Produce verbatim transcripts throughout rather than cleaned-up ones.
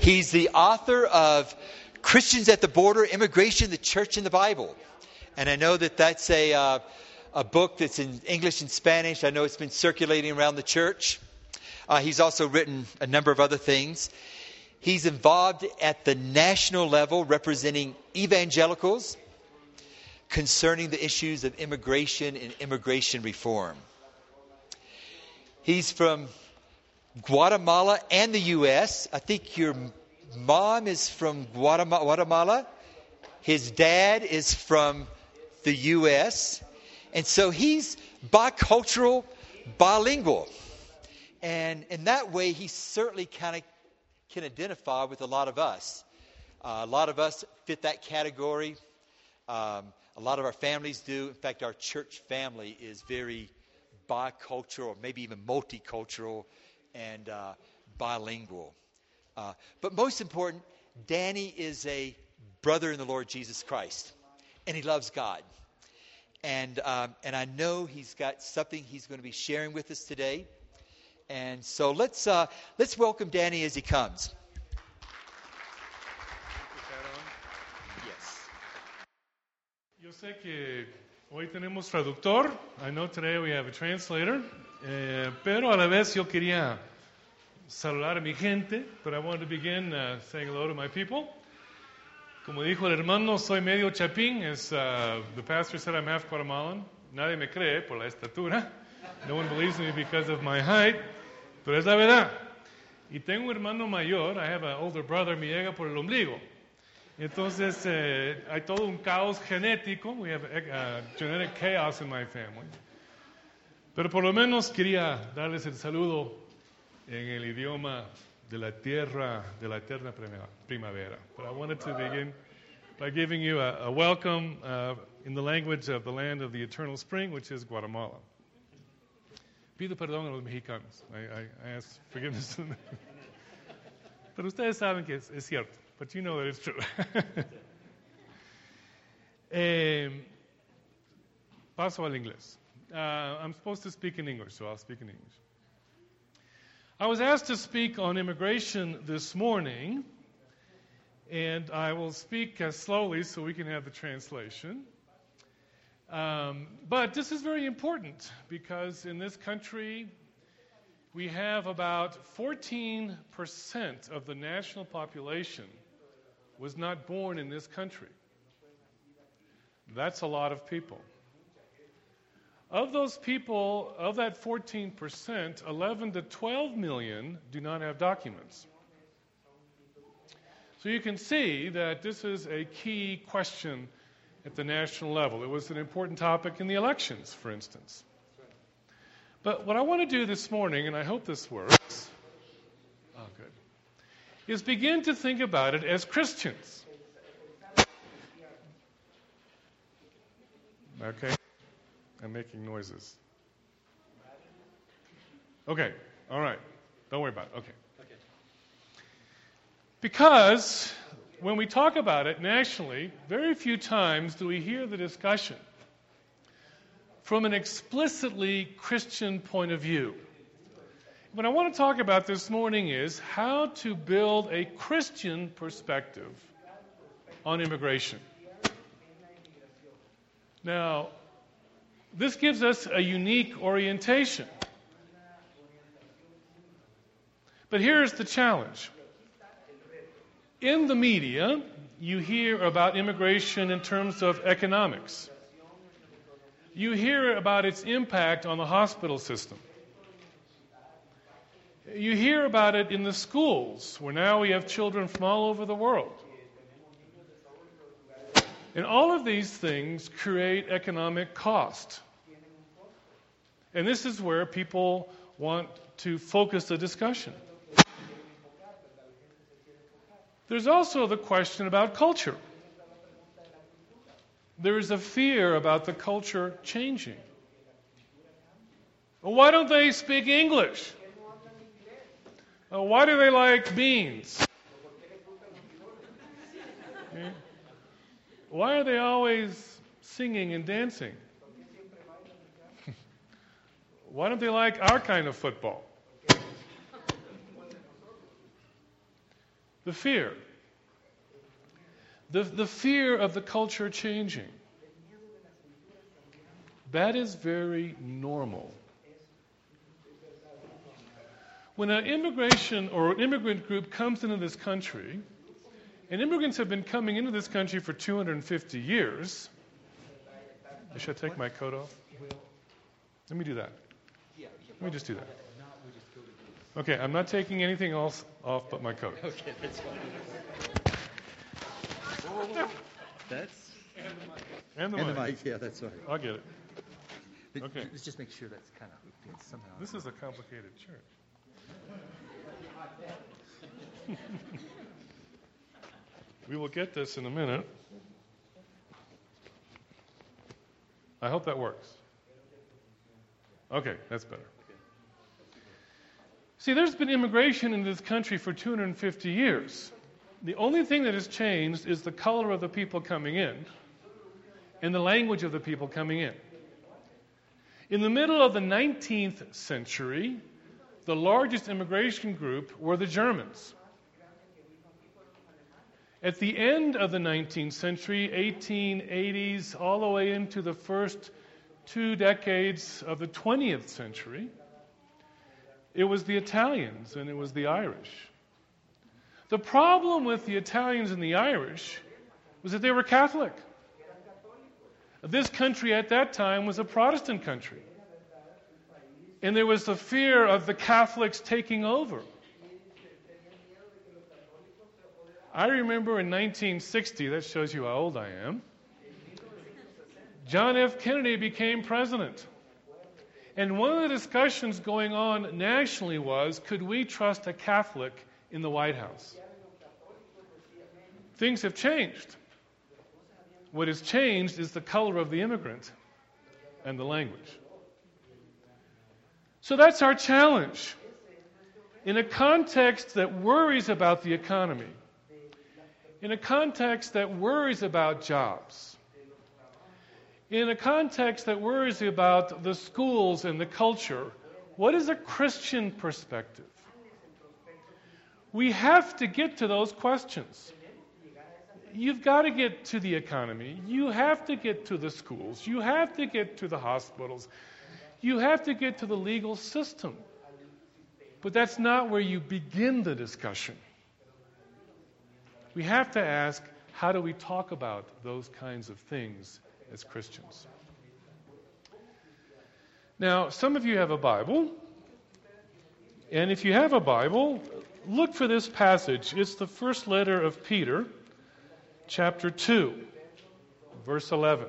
He's the author of Christians at the Border, Immigration, the Church, and the Bible. And I know that that's a, uh, a book that's in English and Spanish. I know it's been circulating around the church. Uh, he's also written a number of other things. He's involved at the national level representing evangelicals concerning the issues of immigration and immigration reform. He's from Guatemala and the U S. I think your mom is from Guatemala. Guatemala. His dad is from the U S. And so he's bicultural, bilingual. And in that way, he certainly kind of can identify with a lot of us. Uh, a lot of us fit that category. Um, a lot of our families do. In fact, our church family is very bicultural, maybe even multicultural and uh, bilingual. Uh, but most important, Danny is a brother in the Lord Jesus Christ, and he loves God. And um, and I know he's got something he's going to be sharing with us today. And so let's uh, let's welcome Danny as he comes. Yes. Yo sé que hoy tenemos traductor. I know today we have a translator. Eh, pero a la vez yo quería saludar a mi gente. But I wanted to begin uh, saying hello to my people. Como dijo el hermano, soy medio chapín. As uh, the pastor said, I'm half Guatemalan. Nadie me cree por la estatura. No one believes me because of my height. Pero es la verdad. Y tengo un hermano mayor. I have an older brother. Me llega por el ombligo. Entonces, eh, hay todo un caos genético. We have uh, genetic chaos in my family. Pero por lo menos quería darles el saludo en el idioma de la tierra, de la eterna primavera. But I wanted to begin by giving you a, a welcome uh, in the language of the land of the eternal spring, which is Guatemala. Pido perdón a los mexicanos. I, I, I ask forgiveness. Pero ustedes saben que es, es cierto. But you know that it's true. eh, paso al inglés. Uh, I'm supposed to speak in English, so I'll speak in English. I was asked to speak on immigration this morning, and I will speak uh, slowly so we can have the translation. Um, but this is very important because in this country we have about fourteen percent of the national population was not born in this country. That's a lot of people. Of those people, of that fourteen percent, eleven to twelve million do not have documents. So you can see that this is a key question at the national level. It was an important topic in the elections, for instance. But what I want to do this morning, and I hope this works, oh, good, is begin to think about it as Christians. Okay? I'm making noises. Okay, all right. Don't worry about it. Okay. Okay. Because when we talk about it nationally, very few times do we hear the discussion from an explicitly Christian point of view. What I want to talk about this morning is how to build a Christian perspective on immigration. Now, this gives us a unique orientation. But here's the challenge. In the media, you hear about immigration in terms of economics. You hear about its impact on the hospital system. You hear about it in the schools, where now we have children from all over the world. And all of these things create economic cost. And this is where people want to focus the discussion. There's also the question about culture. There is a fear about the culture changing. Well, why don't they speak English? Uh, why do they like beans? Okay. Why are they always singing and dancing? Why don't they like our kind of football? The fear. The, the fear of the culture changing. That is very normal. When an immigration or an immigrant group comes into this country, and immigrants have been coming into this country for two hundred fifty years. Should I take my coat off? Let me do that. Let me just do that. Okay, I'm not taking anything else off but my coat. Okay, that's fine. That's And the and mic. the mic. Yeah, that's right. I'll get it. But Okay. Let's just make sure that's kind of hooked in somehow. This is a complicated church. We will get this in a minute. I hope that works. Okay, that's better. See, there's been immigration in this country for two hundred fifty years. The only thing that has changed is the color of the people coming in and the language of the people coming in. In the middle of the nineteenth century, the largest immigration group were the Germans. At the end of the nineteenth century, eighteen eighties, all the way into the first two decades of the twentieth century, it was the Italians and it was the Irish. The problem with the Italians and the Irish was that they were Catholic. This country at that time was a Protestant country. And there was the fear of the Catholics taking over. I remember in nineteen sixty, that shows you how old I am, John F. Kennedy became president. And one of the discussions going on nationally was, could we trust a Catholic in the White House? Things have changed. What has changed is the color of the immigrant and the language. So that's our challenge. In a context that worries about the economy, in a context that worries about jobs, in a context that worries about the schools and the culture, what is a Christian perspective? We have to get to those questions. You've got to get to the economy. You have to get to the schools. You have to get to the hospitals. You have to get to the legal system. But that's not where you begin the discussion. We have to ask, how do we talk about those kinds of things as Christians? Now, some of you have a Bible. And if you have a Bible, look for this passage. It's the first letter of Peter, chapter two, verse eleven.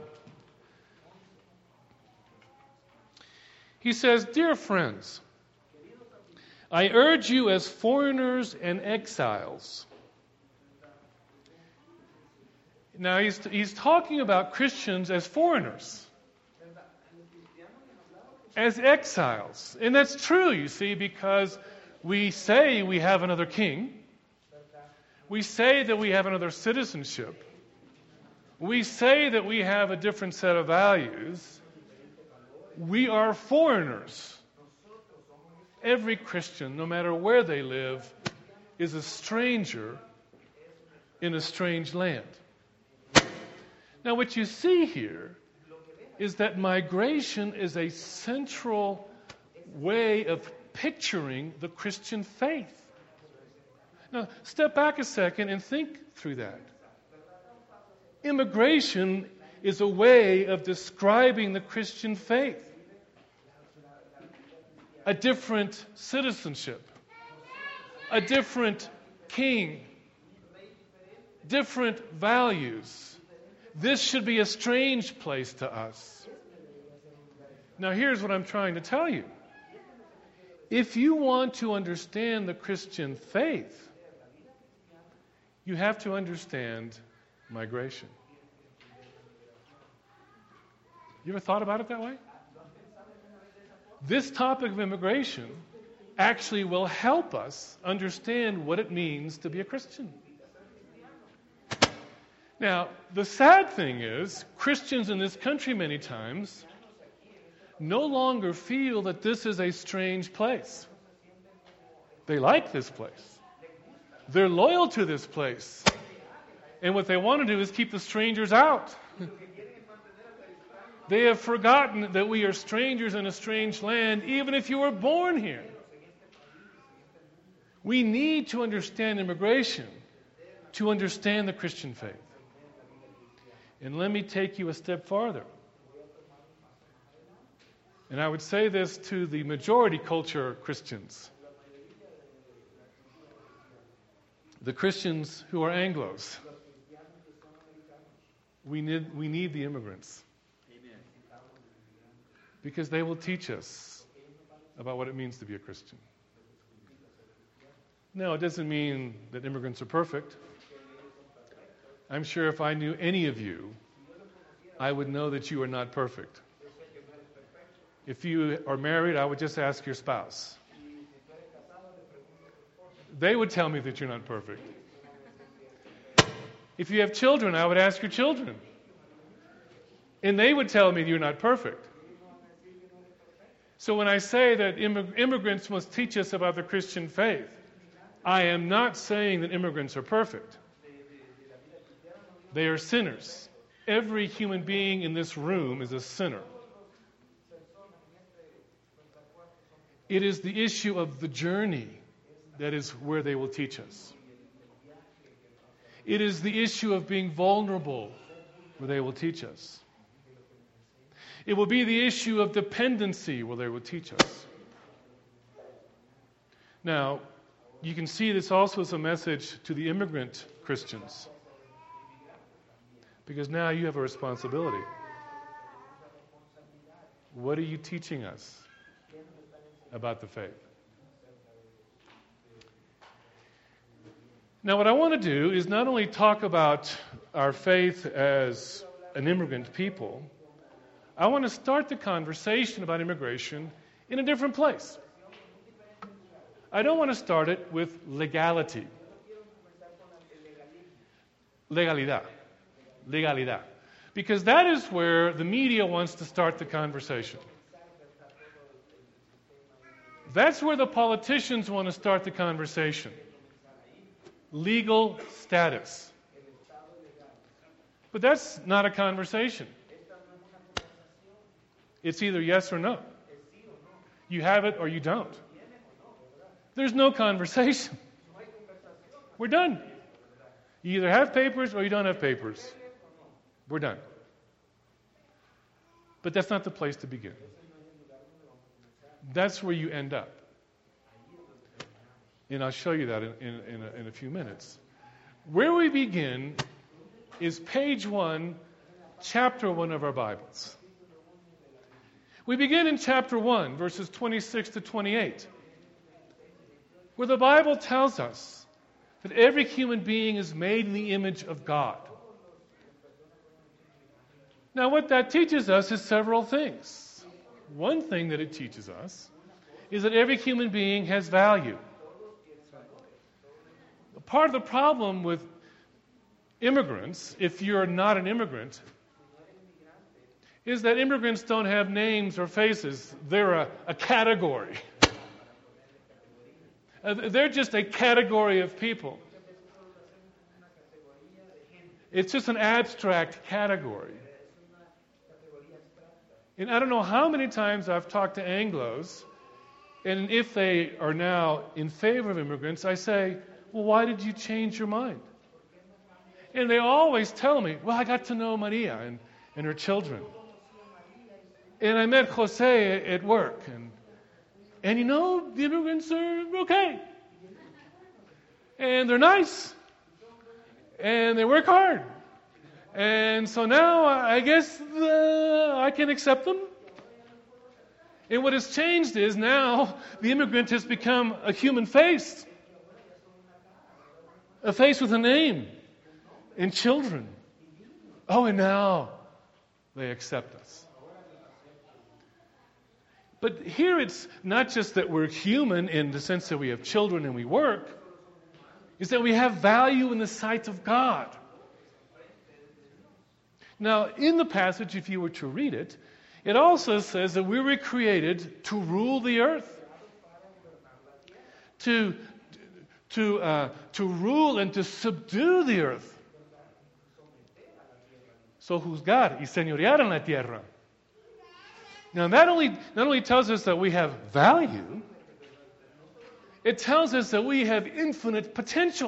He says, "Dear friends, I urge you as foreigners and exiles." Now, he's, he's talking about Christians as foreigners, as exiles. And that's true, you see, because we say we have another king. We say that we have another citizenship. We say that we have a different set of values. We are foreigners. Every Christian, no matter where they live, is a stranger in a strange land. Now, what you see here is that migration is a central way of picturing the Christian faith. Now, step back a second and think through that. Immigration is a way of describing the Christian faith. A different citizenship, a different king, different values. This should be a strange place to us. Now, here's what I'm trying to tell you. If you want to understand the Christian faith, you have to understand migration. You ever thought about it that way? This topic of immigration actually will help us understand what it means to be a Christian. Now, the sad thing is, Christians in this country many times no longer feel that this is a strange place. They like this place. They're loyal to this place. And what they want to do is keep the strangers out. They have forgotten that we are strangers in a strange land, even if you were born here. We need to understand immigration to understand the Christian faith. And let me take you a step farther. And I would say this to the majority culture Christians. The Christians who are Anglos. We need, we need the immigrants. Because they will teach us about what it means to be a Christian. No, it doesn't mean that immigrants are perfect. I'm sure if I knew any of you, I would know that you are not perfect. If you are married, I would just ask your spouse. They would tell me that you're not perfect. If you have children, I would ask your children. And they would tell me you're not perfect. So when I say that immig- immigrants must teach us about the Christian faith, I am not saying that immigrants are perfect. They are sinners. Every human being in this room is a sinner. It is the issue of the journey that is where they will teach us. It is the issue of being vulnerable where they will teach us. It will be the issue of dependency where they will teach us. Now, you can see this also as a message to the immigrant Christians. Because now you have a responsibility. What are you teaching us about the faith? Now, what I want to do is not only talk about our faith as an immigrant people, I want to start the conversation about immigration in a different place. I don't want to start it with legality. Legalidad. Legalidad. Because that is where the media wants to start the conversation. That's where the politicians want to start the conversation. Legal status. But that's not a conversation. It's either yes or no. You have it or you don't. There's no conversation. We're done. You either have papers or you don't have papers. We're done. But that's not the place to begin. That's where you end up. And I'll show you that in, in, in, a, in a few minutes. Where we begin is page one, chapter one of our Bibles. We begin in chapter one, verses twenty-six to twenty-eight, where the Bible tells us that every human being is made in the image of God. Now, what that teaches us is several things. One thing that it teaches us is that every human being has value. Part of the problem with immigrants, if you're not an immigrant, is that immigrants don't have names or faces. They're a, a category. Uh, they're just a category of people. It's just an abstract category. And I don't know how many times I've talked to Anglos, and if they are now in favor of immigrants, I say, well, why did you change your mind? And they always tell me, well, I got to know Maria and, and her children. And I met Jose at work. And, and you know, the immigrants are okay. And they're nice. And they work hard. And so now I guess uh, I can accept them. And what has changed is now the immigrant has become a human face. A face with a name. And children. Oh, and now they accept us. But here it's not just that we're human in the sense that we have children and we work. It's that we have value in the sight of God. Now, in the passage, if you were to read it, it also says that we were created to rule the earth. To, to, uh, to rule and to subdue the earth. So juzgar y señorear en la tierra. Now that only, not only tells us that we have value, it tells us that we have infinite potential.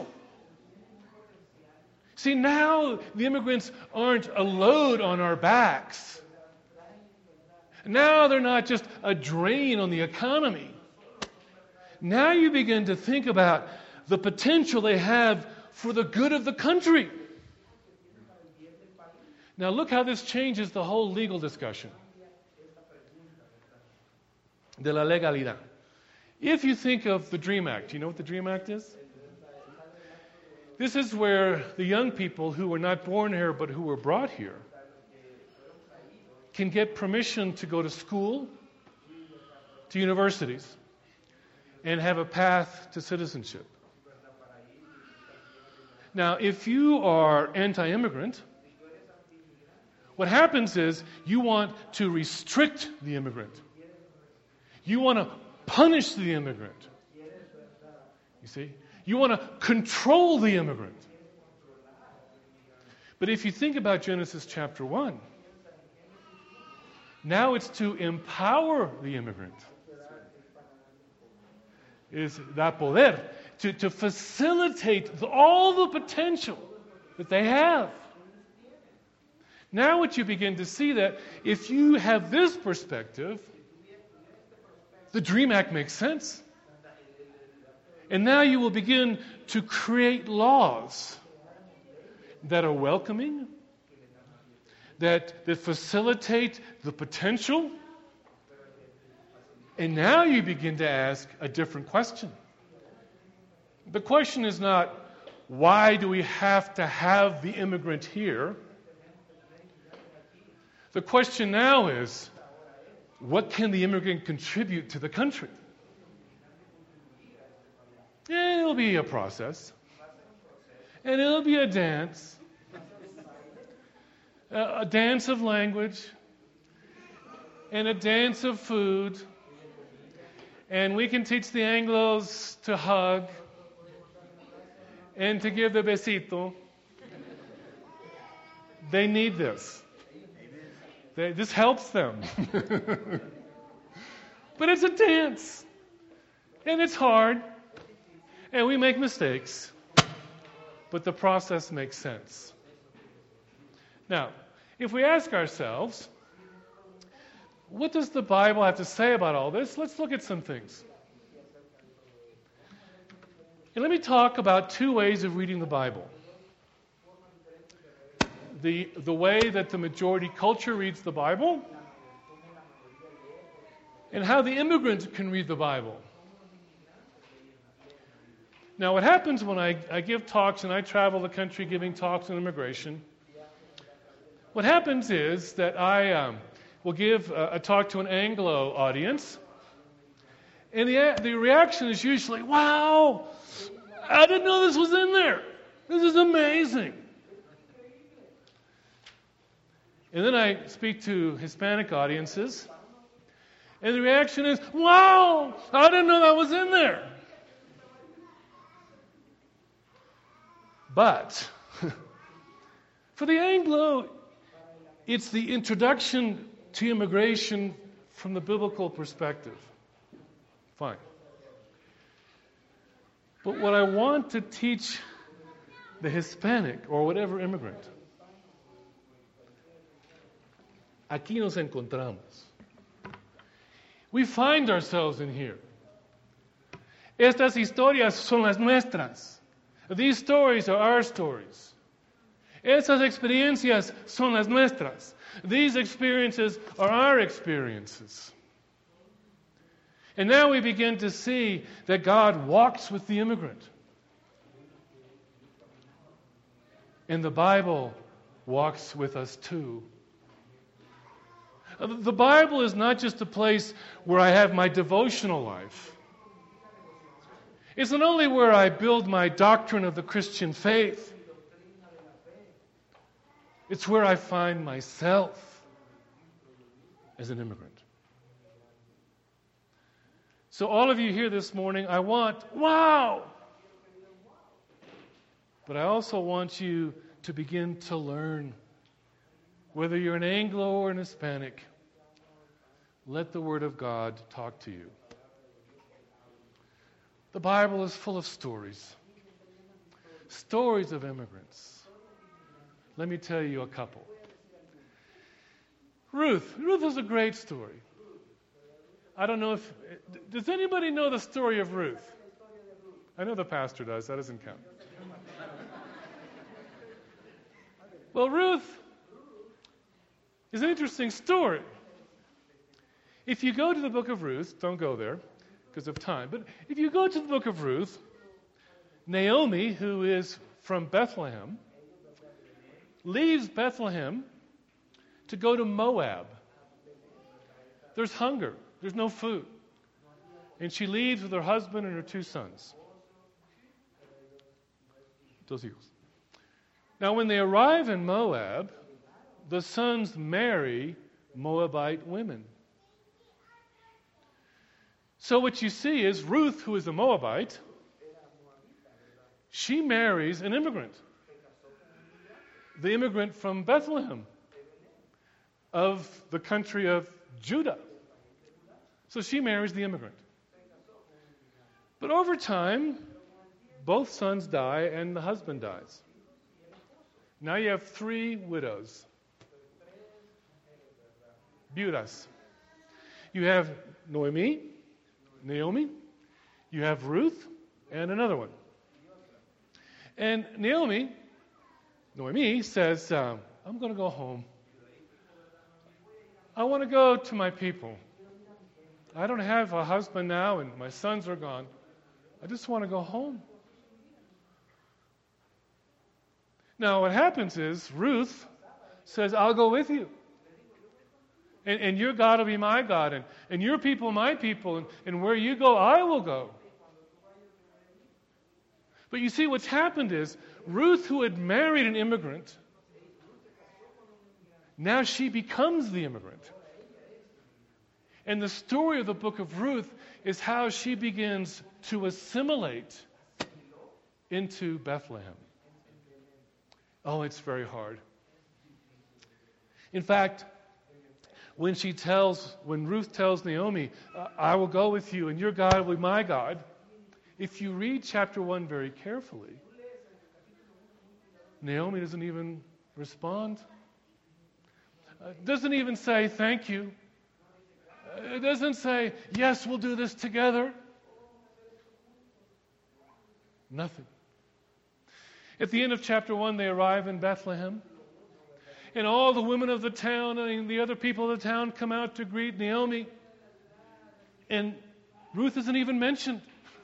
See, now the immigrants aren't a load on our backs. Now they're not just a drain on the economy. Now you begin to think about the potential they have for the good of the country. Now look how this changes the whole legal discussion. De la legalidad. If you think of the DREAM Act, you know what the DREAM Act is? This is where the young people who were not born here but who were brought here can get permission to go to school, to universities, and have a path to citizenship. Now, if you are anti-immigrant, what happens is you want to restrict the immigrant. You want to punish the immigrant. You see? You want to control the immigrant. But if you think about Genesis chapter one, now it's to empower the immigrant. Is da poder, to, to facilitate the, all the potential that they have. Now what you begin to see that if you have this perspective, the DREAM Act makes sense. And now you will begin to create laws that are welcoming, that, that facilitate the potential. And now you begin to ask a different question. The question is not, why do we have to have the immigrant here? The question now is, what can the immigrant contribute to the country? And it'll be a process. And it'll be a dance. A, a dance of language. And a dance of food. And we can teach the Anglos to hug. And to give the besito. They need this. They, this helps them. But it's a dance. And it's hard. And we make mistakes. But the process makes sense. Now, if we ask ourselves, what does the Bible have to say about all this? Let's look at some things. And let me talk about two ways of reading the Bible. The, the way that the majority culture reads the Bible, and how the immigrant can read the Bible. Now, what happens when I, I give talks and I travel the country giving talks on immigration, what happens is that I um, will give a, a talk to an Anglo audience, and the, the reaction is usually, wow, I didn't know this was in there. This is amazing. And then I speak to Hispanic audiences, and the reaction is, wow, I didn't know that was in there. But for the Anglo, it's the introduction to immigration from the biblical perspective. Fine. But what I want to teach the Hispanic or whatever immigrant, aquí nos encontramos. We find ourselves in here. Estas historias son las nuestras. These stories are our stories. Esas experiencias son las nuestras. These experiences are our experiences. And now we begin to see that God walks with the immigrant. And the Bible walks with us too. The Bible is not just a place where I have my devotional life. It's not only where I build my doctrine of the Christian faith. It's where I find myself as an immigrant. So all of you here this morning, I want, wow, But I also want you to begin to learn. Whether you're an Anglo or an Hispanic, let the Word of God talk to you. The Bible is full of stories. Stories of immigrants. Let me tell you a couple. Ruth. Ruth is a great story. I don't know if... Does anybody know the story of Ruth? I know the pastor does. That doesn't count. Well, Ruth is an interesting story. If you go to the book of Ruth, don't go there because of time, but if you go to the book of Ruth, Naomi, who is from Bethlehem, leaves Bethlehem to go to Moab. There's hunger. There's no food. And she leaves with her husband and her two sons. Dos hijos. Now, when they arrive in Moab, the sons marry Moabite women. So what you see is Ruth, who is a Moabite, she marries an immigrant. The immigrant from Bethlehem, of the country of Judah. So she marries the immigrant. But over time, both sons die and the husband dies. Now you have three widows. Viudas. You have Noemi, Naomi, you have Ruth, and another one. And Naomi, Noemi says, um, I'm going to go home. I want to go to my people. I don't have a husband now, and my sons are gone. I just want to go home. Now, what happens is Ruth says, I'll go with you. And, and your God will be my God, and, and your people my people, and, and where you go, I will go. But you see, what's happened is Ruth, who had married an immigrant, now she becomes the immigrant. And the story of the book of Ruth is how she begins to assimilate into Bethlehem. Oh, it's very hard. In fact, when she tells, when Ruth tells Naomi, I will go with you and your God will be my God, if you read chapter one very carefully, Naomi doesn't even respond. Uh, doesn't even say thank you. Uh, it doesn't say, yes, we'll do this together. Nothing. At the end of chapter one, they arrive in Bethlehem. And all the women of the town and the other people of the town come out to greet Naomi. And Ruth isn't even mentioned.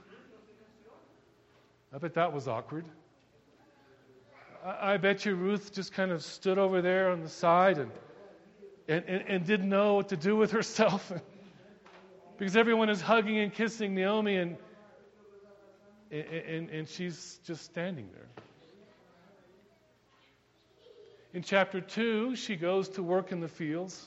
I bet that was awkward. I, I bet you Ruth just kind of stood over there on the side and and, and, and didn't know what to do with herself. Because everyone is hugging and kissing Naomi, and, and, and she's just standing there. In chapter two, she goes to work in the fields.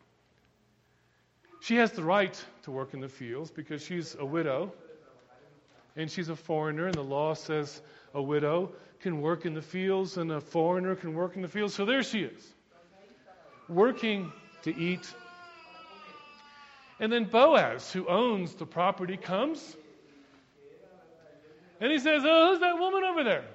She has the right to work in the fields because she's a widow and she's a foreigner, and the law says a widow can work in the fields and a foreigner can work in the fields. So there she is, working to eat. And then Boaz, who owns the property, comes and he says, oh, who's that woman over there?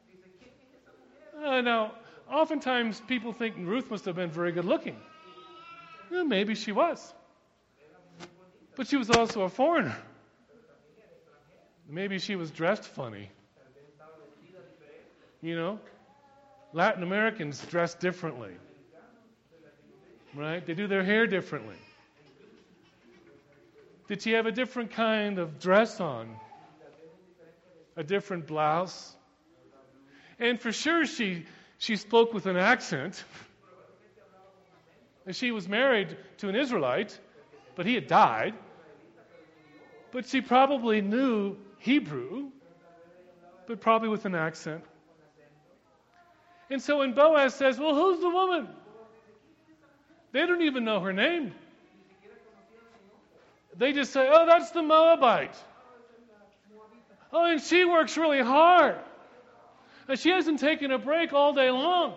Uh, now, oftentimes people think Ruth must have been very good looking. Well, maybe she was. But she was also a foreigner. Maybe she was dressed funny. You know, Latin Americans dress differently. Right? They do their hair differently. Did she have a different kind of dress on? A different blouse? And for sure she she spoke with an accent. And she was married to an Israelite, but he had died. But she probably knew Hebrew, but probably with an accent. And so when Boaz says, well, who's the woman? They don't even know her name. They just say, oh, that's the Moabite. Oh, and she works really hard. And she hasn't taken a break all day long.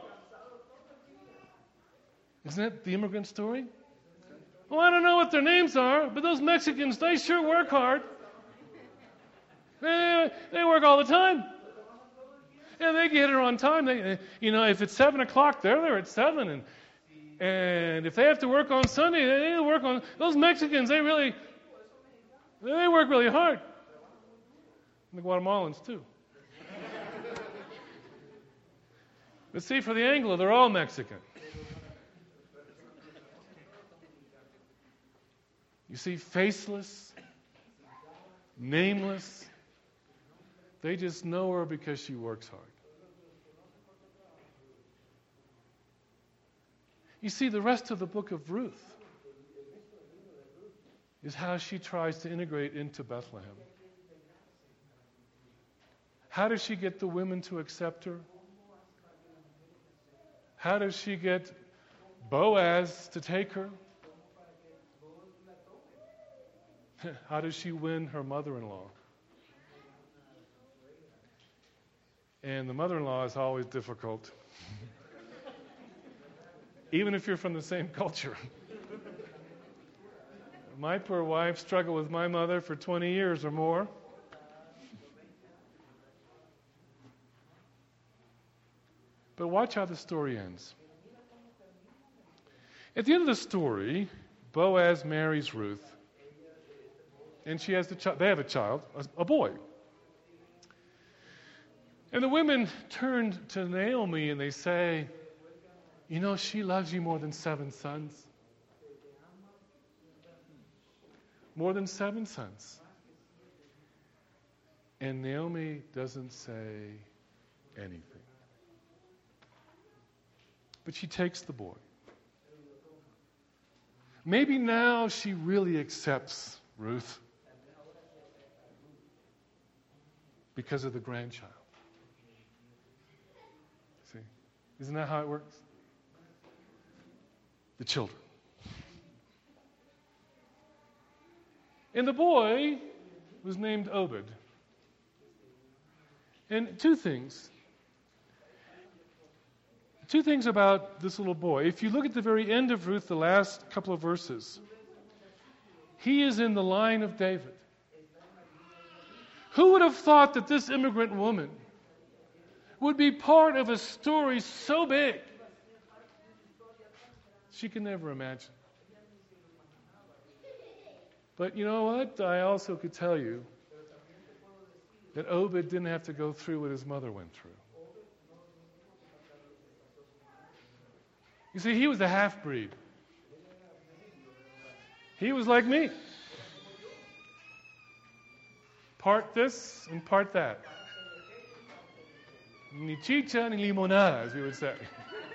Isn't that the immigrant story? Well, I don't know what their names are, but those Mexicans, they sure work hard. They, they work all the time. And they get her on time. They, you know, if it's seven o'clock, they're there at seven. And and if they have to work on Sunday, they work on. Those Mexicans, they really, they work really hard. And the Guatemalans too. But see, for the Anglo, they're all Mexican. You see, faceless, nameless. They just know her because she works hard. You see, the rest of the book of Ruth is how she tries to integrate into Bethlehem. How does she get the women to accept her? How does she get Boaz to take her? How does she win her mother-in-law? And the mother-in-law is always difficult. Even if you're from the same culture. My poor wife struggled with my mother for twenty years or more. But watch how the story ends. At the end of the story, Boaz marries Ruth. And she has the chi- they have a child, a, a boy. And the women turned to Naomi and they say, you know, she loves you more than seven sons. More than seven sons. And Naomi doesn't say anything. But she takes the boy. Maybe now she really accepts Ruth because of the grandchild. See? Isn't that how it works? The children. And the boy was named Obed. And two things. Two things about this little boy. If you look at the very end of Ruth, the last couple of verses, he is in the line of David. Who would have thought that this immigrant woman would be part of a story so big? She can never imagine. But you know what? I also could tell you that Obed didn't have to go through what his mother went through. You see, he was a half-breed. He was like me. Part this and part that. Ni chicha ni limonada, as we would say.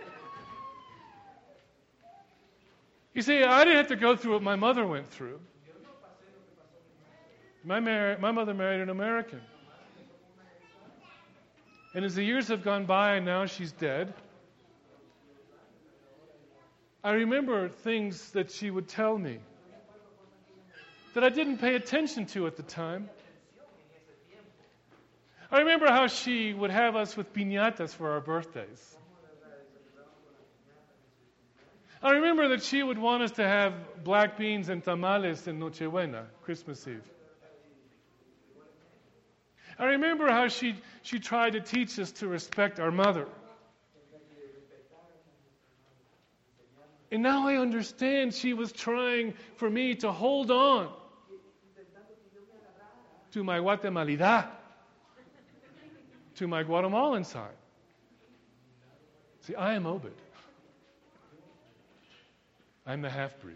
You see, I didn't have to go through what my mother went through. My, mar- my mother married an American. And as the years have gone by and now she's dead, I remember things that she would tell me that I didn't pay attention to at the time. I remember how she would have us with piñatas for our birthdays. I remember that she would want us to have black beans and tamales in Nochebuena, Christmas Eve. I remember how she, she tried to teach us to respect our mother. And now I understand she was trying for me to hold on to my Guatemalidad, to my Guatemalan side. See, I am Obed. I'm the half-breed.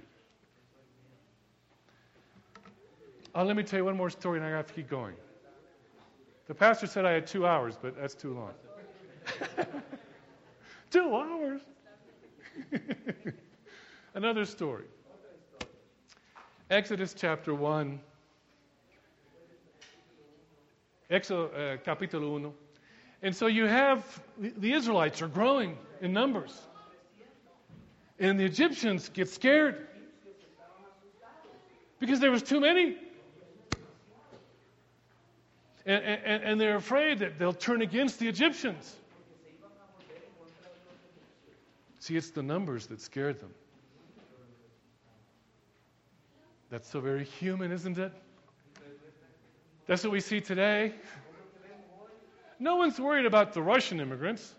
Oh, let me tell you one more story and I have to keep going. The pastor said I had two hours, but that's too long. Two hours? Another story. Exodus chapter one. Exodus uh, capítulo uno. And so you have, the Israelites are growing in numbers. And the Egyptians get scared. Because there was too many. And, and, and they're afraid that they'll turn against the Egyptians. See, it's the numbers that scared them. That's so very human, isn't it? That's what we see today. No one's worried about the Russian immigrants.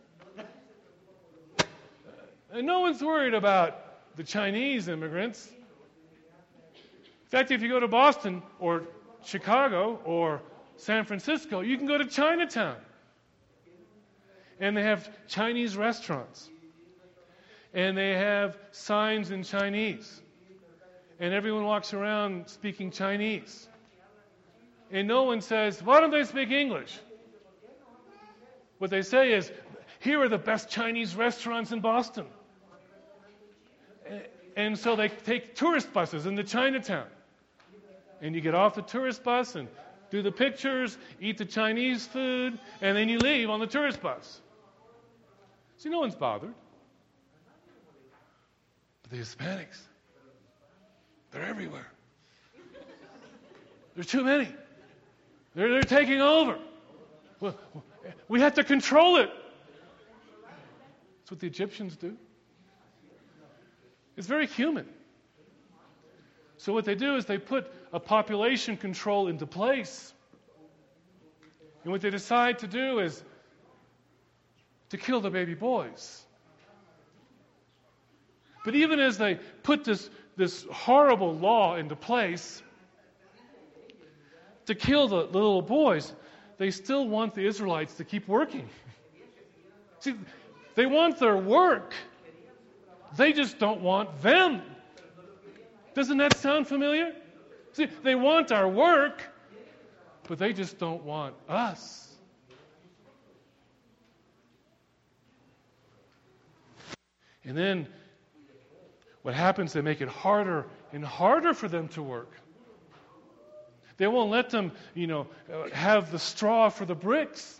And no one's worried about the Chinese immigrants. In fact, if you go to Boston or Chicago or San Francisco, you can go to Chinatown. And they have Chinese restaurants. And they have signs in Chinese. And everyone walks around speaking Chinese. And no one says, why don't they speak English? What they say is, here are the best Chinese restaurants in Boston. And so they take tourist buses into Chinatown. And you get off the tourist bus and do the pictures, eat the Chinese food, and then you leave on the tourist bus. See, no one's bothered. But the Hispanics, they're everywhere. There's too many. They're, they're taking over. Well, we have to control it. That's what the Egyptians do. It's very human. So what they do is they put a population control into place. And what they decide to do is to kill the baby boys. But even as they put this, this horrible law into place to kill the, the little boys, they still want the Israelites to keep working. See, they want their work. They just don't want them. Doesn't that sound familiar? See, they want our work, but they just don't want us. And then what happens, they make it harder and harder for them to work. They won't let them, you know, have the straw for the bricks.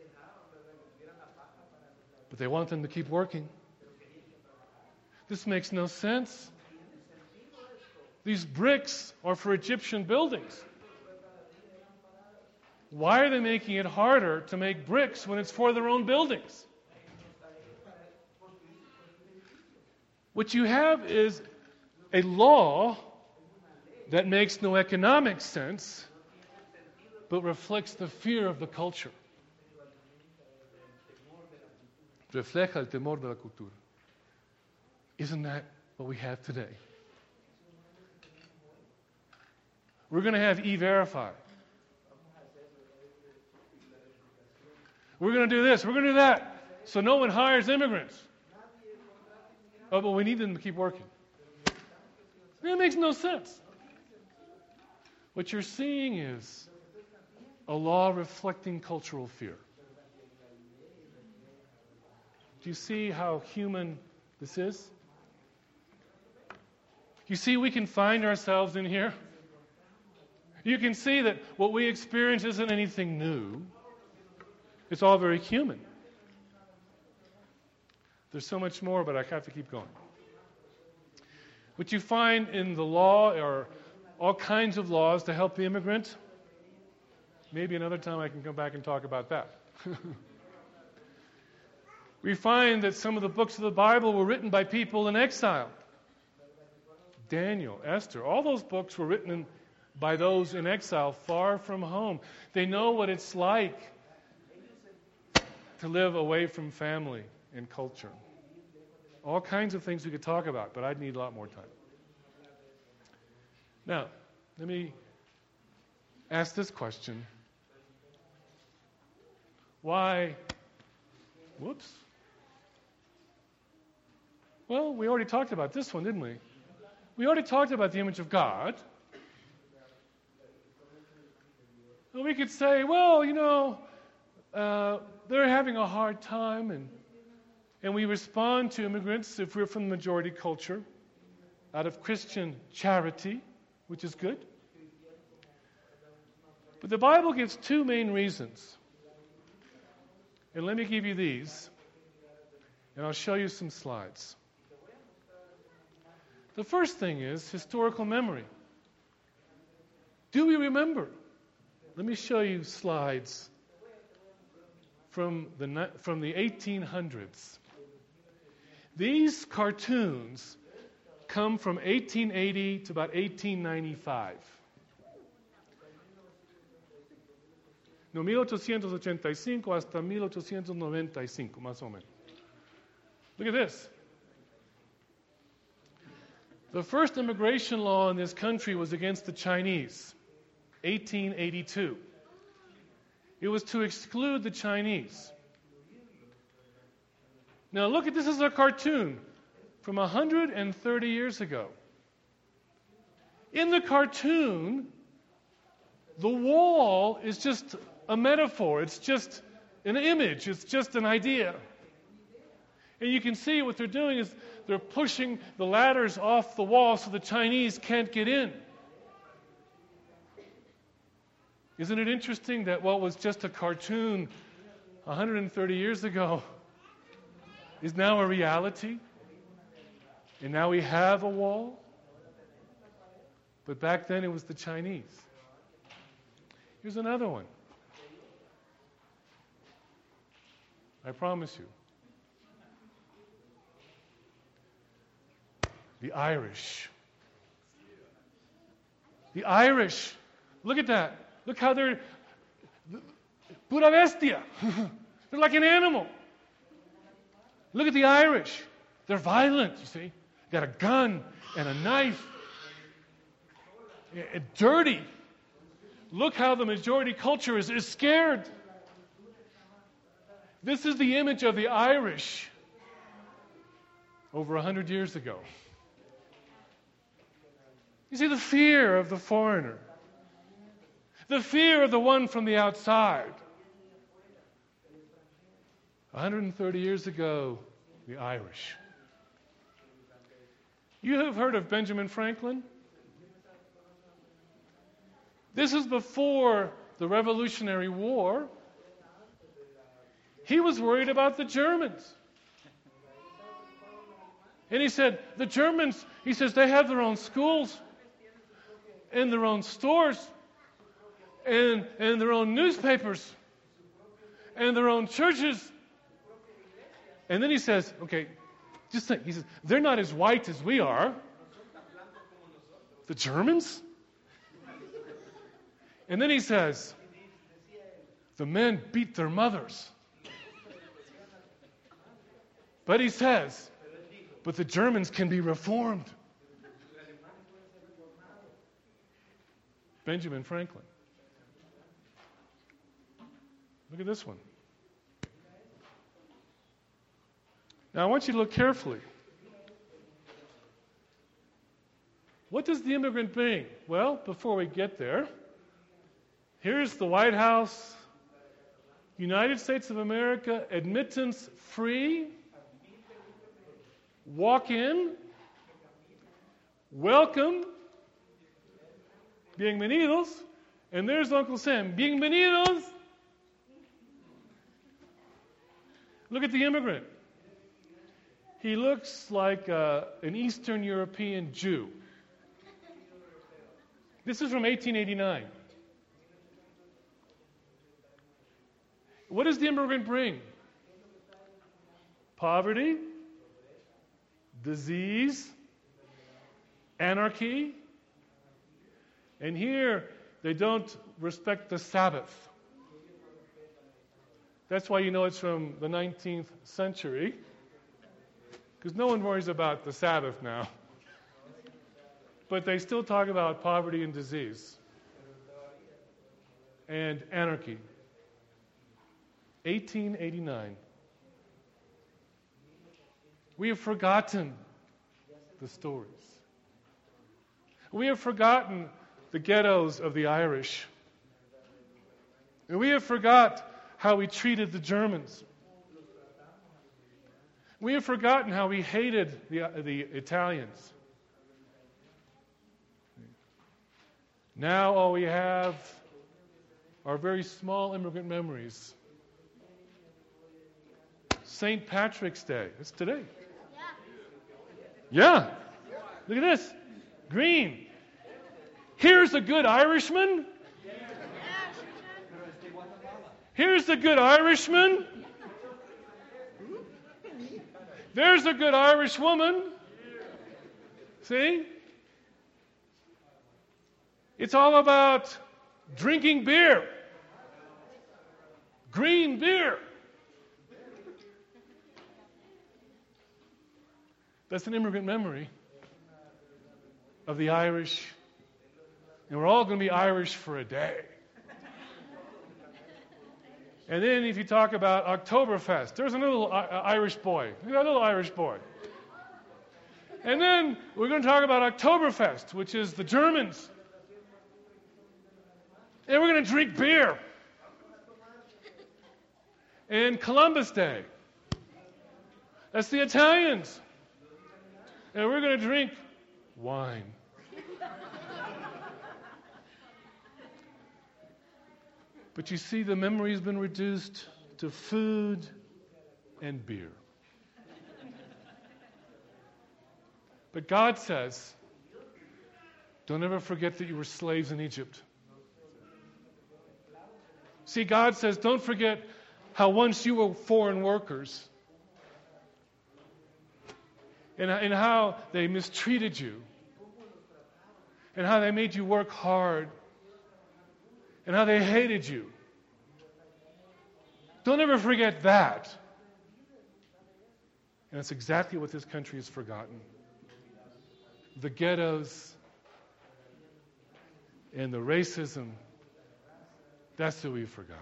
But they want them to keep working. This makes no sense. These bricks are for Egyptian buildings. Why are they making it harder to make bricks when it's for their own buildings? What you have is a law that makes no economic sense, but reflects the fear of the culture. Refleja el temor de la cultura. Isn't that what we have today? We're going to have E-Verify. We're going to do this. We're going to do that. So no one hires immigrants. Oh, but we need them to keep working. That makes no sense. What you're seeing is a law reflecting cultural fear. Do you see how human this is? You see, we can find ourselves in here. You can see that what we experience isn't anything new. It's all very human. There's so much more, but I have to keep going. What you find in the law are all kinds of laws to help the immigrant. Maybe another time I can come back and talk about that. We find that some of the books of the Bible were written by people in exile. Daniel, Esther, all those books were written in, by those in exile far from home. They know what it's like to live away from family and culture. All kinds of things we could talk about, but I'd need a lot more time. Now, let me ask this question. Why? Whoops. Well, we already talked about this one, didn't we? We already talked about the image of God. And we could say, well, you know, uh, they're having a hard time, and and we respond to immigrants, if we're from the majority culture, out of Christian charity, which is good. But the Bible gives two main reasons. And let me give you these, and I'll show you some slides. The first thing is historical memory. Do we remember let me show you slides from the from the eighteen hundreds. These cartoons come from eighteen eighty to about eighteen ninety-five. No, mil ochocientos ochenta y cinco hasta mil ochocientos noventa y cinco, más o menos. Look at this. The first immigration law in this country was against the Chinese, eighteen eighty-two. It was to exclude the Chinese. Now look at this, is a cartoon from one hundred thirty years ago. In the cartoon, the wall is just a metaphor. It's just an image. It's just an idea. And you can see what they're doing is they're pushing the ladders off the wall so the Chinese can't get in. Isn't it interesting that what was just a cartoon one hundred thirty years ago is now a reality? And now we have a wall? But back then it was the Chinese. Here's another one. I promise you. The Irish. The Irish. Look at that. Look how they're pura bestia. They're like an animal. Look at the Irish. They're violent, you see. Got a gun and a knife. And dirty. Look how the majority culture is, is scared. This is the image of the Irish over a hundred years ago. You see, the fear of the foreigner. The fear of the one from the outside. one hundred thirty years ago, the Irish. You have heard of Benjamin Franklin? This is before the Revolutionary War. He was worried about the Germans. And he said, the Germans, he says, they have their own schools and their own stores and, and their own newspapers and their own churches. And then he says, okay, just think, he says, they're not as white as we are. The Germans? And then he says, the men beat their mothers. But he says, but the Germans can be reformed. Benjamin Franklin. Look at this one. Now I want you to look carefully. What does the immigrant bring? Well, before we get there, here's the White House, United States of America, admittance free. Walk in. Welcome. Bienvenidos. And there's Uncle Sam. Bienvenidos. Look at the immigrant. He looks like uh, an Eastern European Jew. This is from eighteen eighty-nine. What does the immigrant bring? Poverty, disease, anarchy. And here, they don't respect the Sabbath. That's why you know it's from the nineteenth century. Because no one worries about the Sabbath now. But they still talk about poverty and disease. And anarchy. eighteen eighty-nine. We have forgotten the stories. We have forgotten the ghettos of the Irish. And we have forgot how we treated the Germans. We have forgotten how we hated the, uh, the Italians. Now all we have are very small immigrant memories. Saint Patrick's Day. It's today. Yeah. Look at this. Green. Here's a good Irishman. Here's the good Irishman. There's a good Irish woman. See? It's all about drinking beer. Green beer. That's an immigrant memory of the Irish. And we're all going to be Irish for a day. And then if you talk about Oktoberfest, there's a little I- Irish boy. Look at that little Irish boy. And then we're going to talk about Oktoberfest, which is the Germans. And we're going to drink beer. And Columbus Day. That's the Italians. And we're going to drink wine. But you see, the memory has been reduced to food and beer. But God says, don't ever forget that you were slaves in Egypt. See, God says, don't forget how once you were foreign workers and, and how they mistreated you and how they made you work hard and how they hated you. Don't ever forget that. And that's exactly what this country has forgotten. The ghettos and the racism, that's what we've forgotten.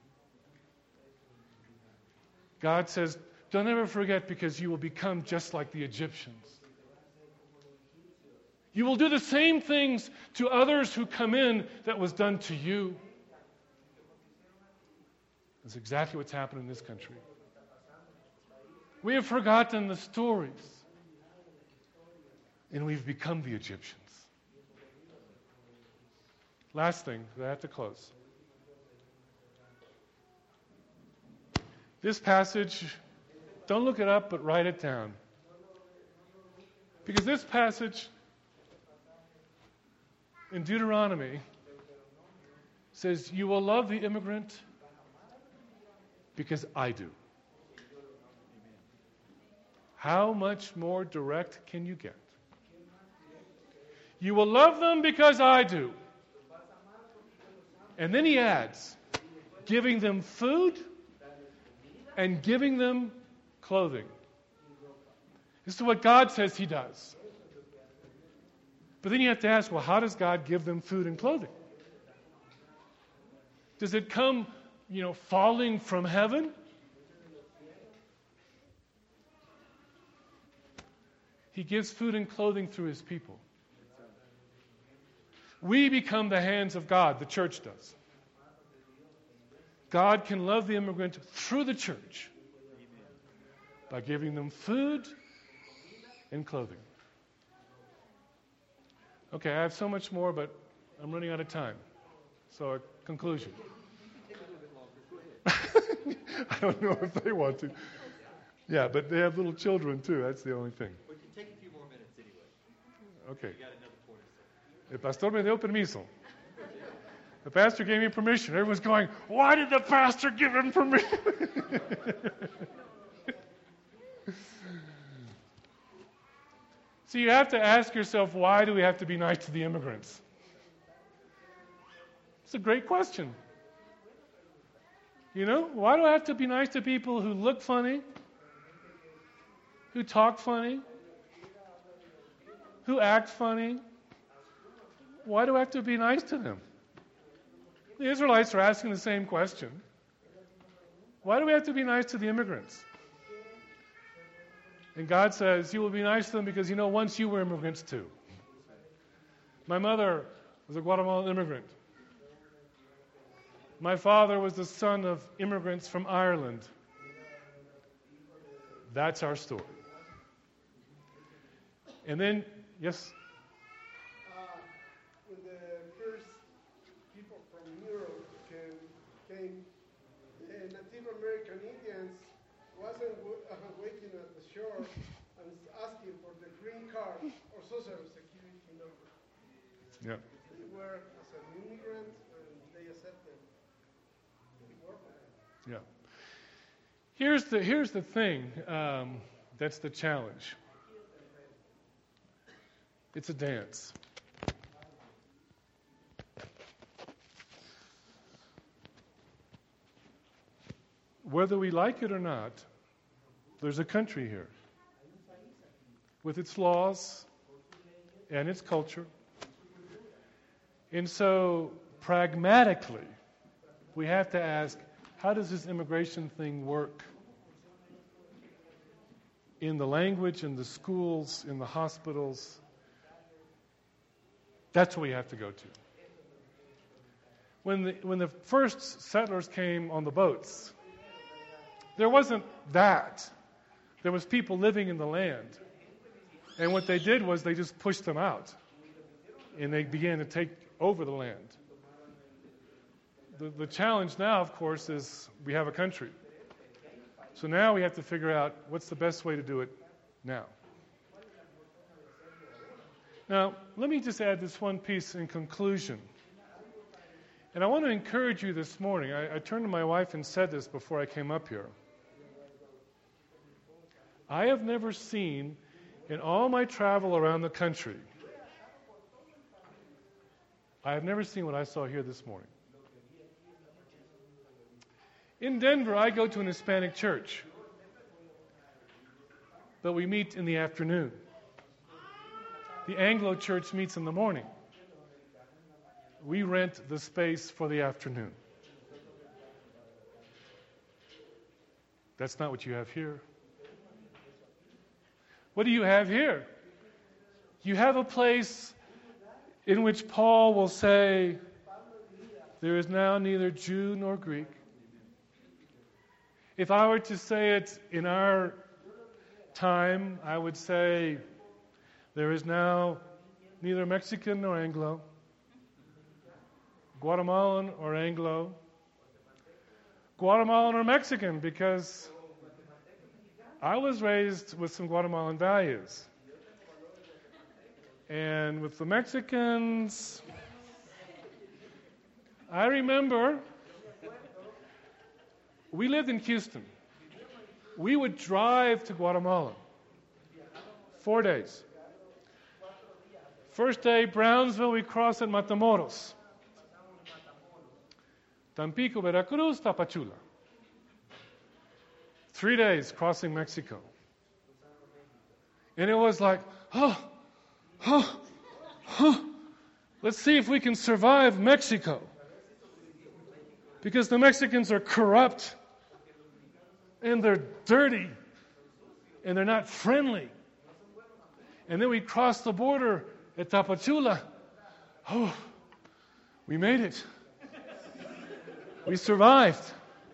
God says, don't ever forget, because you will become just like the Egyptians. You will do the same things to others who come in that was done to you. That's exactly what's happened in this country. We have forgotten the stories, and we've become the Egyptians. Last thing, I have to close. This passage, don't look it up, but write it down. Because this passage in Deuteronomy says, you will love the immigrant because I do. How much more direct can you get? You will love them because I do. And then he adds, giving them food and giving them clothing. This is what God says he does. But then you have to ask, well, how does God give them food and clothing? Does it come, you know, falling from heaven? He gives food and clothing through his people. We become the hands of God, the church does. God can love the immigrant through the church by giving them food and clothing. Okay, I have so much more, but I'm running out of time. So, a conclusion. I don't know if they want to. Yeah, but they have little children too. That's the only thing. We can take a few more minutes anyway. Okay. We got another forty. El pastor me dio permiso. The pastor gave me permission. Everyone's going, why did the pastor give him permission? So you have to ask yourself, why do we have to be nice to the immigrants? It's a great question. You know, why do I have to be nice to people who look funny, who talk funny, who act funny? Why do I have to be nice to them? The Israelites are asking the same question. Why do we have to be nice to the immigrants? And God says, you will be nice to them because, you know, once you were immigrants too. My mother was a Guatemalan immigrant. My father was the son of immigrants from Ireland. That's our story. And then, yes? Uh, when the first people from Europe came, came the Native American Indians wasn't uh, waiting at the shore and asking for the green card or social security number. Yeah. They were as an immigrant and they accepted. They worked with them. Yeah. Here's the here's the thing. Um, that's the challenge. It's a dance. Whether we like it or not, there's a country here with its laws and its culture. And so, pragmatically, we have to ask, how does this immigration thing work? In the language, in the schools, in the hospitals. That's what we have to go to. When the, when the first settlers came on the boats, there wasn't that. There was people living in the land. And what they did was they just pushed them out. And they began to take over the land. The, the challenge now, of course, is we have a country. So now we have to figure out what's the best way to do it now. Now, let me just add this one piece in conclusion. And I want to encourage you this morning. I, I turned to my wife and said this before I came up here. I have never seen, in all my travel around the country, I have never seen what I saw here this morning. In Denver, I go to an Hispanic church, but we meet in the afternoon. The Anglo church meets in the morning. We rent the space for the afternoon. That's not what you have here. What do you have here? You have a place in which Paul will say, there is now neither Jew nor Greek. If I were to say it in our time, I would say, there is now neither Mexican nor Anglo, Guatemalan or Anglo, Guatemalan or Mexican, because I was raised with some Guatemalan values. And with the Mexicans, I remember we lived in Houston. We would drive to Guatemala. Four days. First day, Brownsville, we cross at Matamoros. Tampico, Veracruz, Tapachula. Three days crossing Mexico. And it was like, oh, oh, oh, let's see if we can survive Mexico. Because the Mexicans are corrupt, and they're dirty, and they're not friendly. And then we crossed the border at Tapachula. Oh, we made it. We survived.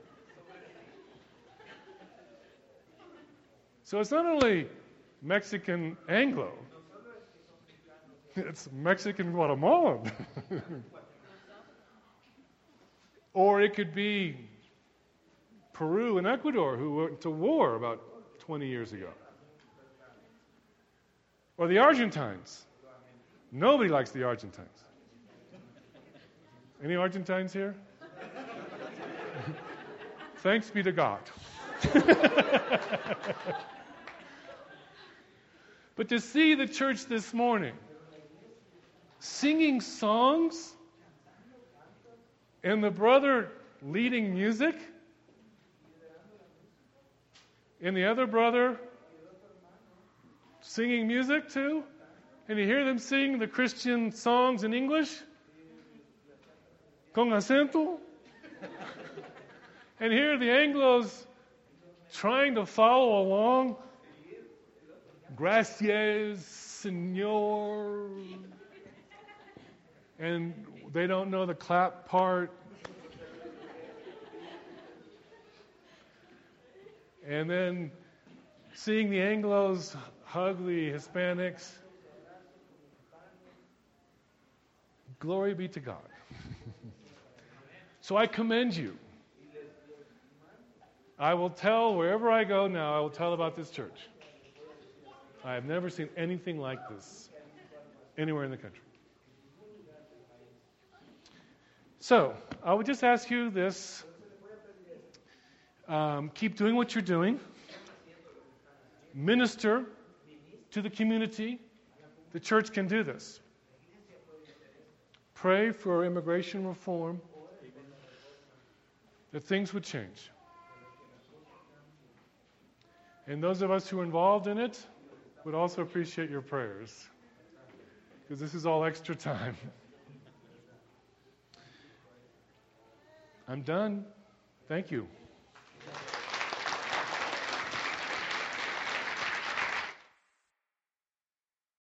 So it's not only Mexican Anglo, it's Mexican Guatemalan. Or it could be Peru and Ecuador, who went to war about twenty years ago. Or the Argentines. Nobody likes the Argentines. Any Argentines here? Thanks be to God. But to see the church this morning singing songs and the brother leading music and the other brother singing music too, and you hear them sing the Christian songs in English con acento, and here the Anglos trying to follow along. Gracias, Señor. And they don't know the clap part. And then seeing the Anglos hug the Hispanics. Glory be to God. So I commend you. I will tell wherever I go now, I will tell about this church. I have never seen anything like this anywhere in the country. So, I would just ask you this. Um, keep doing what you're doing. Minister to the community. The church can do this. Pray for immigration reform, that things would change. And those of us who are involved in it would also appreciate your prayers, because this is all extra time. I'm done. Thank you.